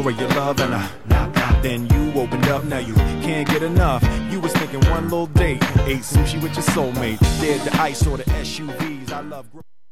of your love and then you opened up, now you can't get enough. You was thinking one little date, ate sushi with your soulmate, did the ice or the SUVs. I love